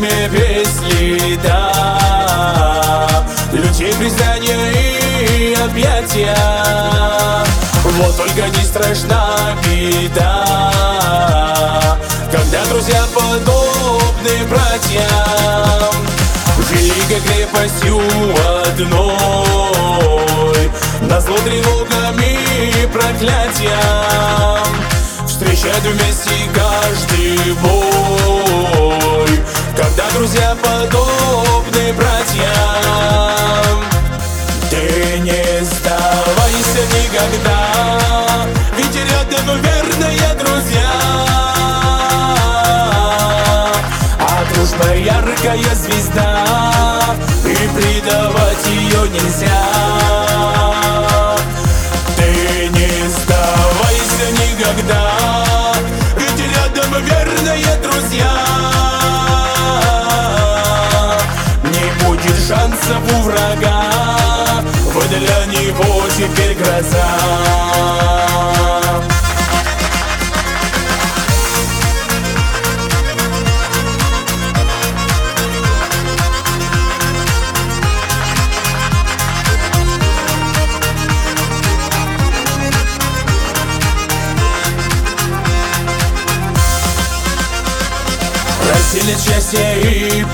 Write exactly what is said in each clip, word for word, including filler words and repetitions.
время без следа, людей признания и объятия. Вот только не страшна беда, когда друзья подобны братьям. Великой крепостью одной, назло тревогами и проклятиям, встречают вместе каждый бой, когда друзья подобны братьям. Ты не сдавайся никогда, ведь рядом верные друзья, а дружба яркая звезда, и предавать ее нельзя. Ты не сдавайся никогда, ведь рядом верные друзья, не будет шансов у врага, вы для него теперь гроза. Разделят счастье и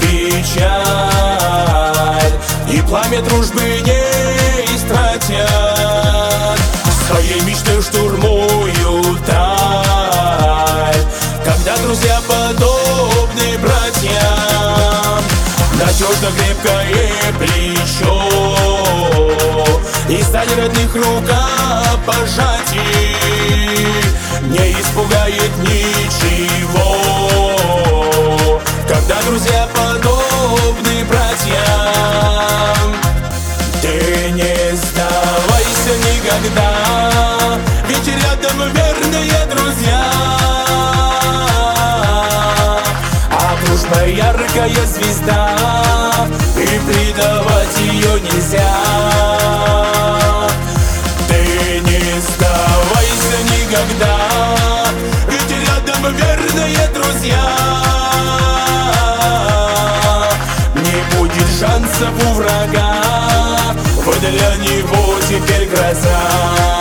печаль, и пламя дружбы не истратят, своей мечтой штурмуют даль, когда друзья подобны братьям. Надежно крепкое плечо и сталь родных рукопожатий не испугает ничего, когда друзья подобны братьям. Ты не сдавайся никогда, ведь рядом верные друзья, а дружба яркая звезда, и предавать ее нельзя. Ты не сдавайся никогда, ведь рядом верные друзья, шансов у врага, вы для него теперь гроза.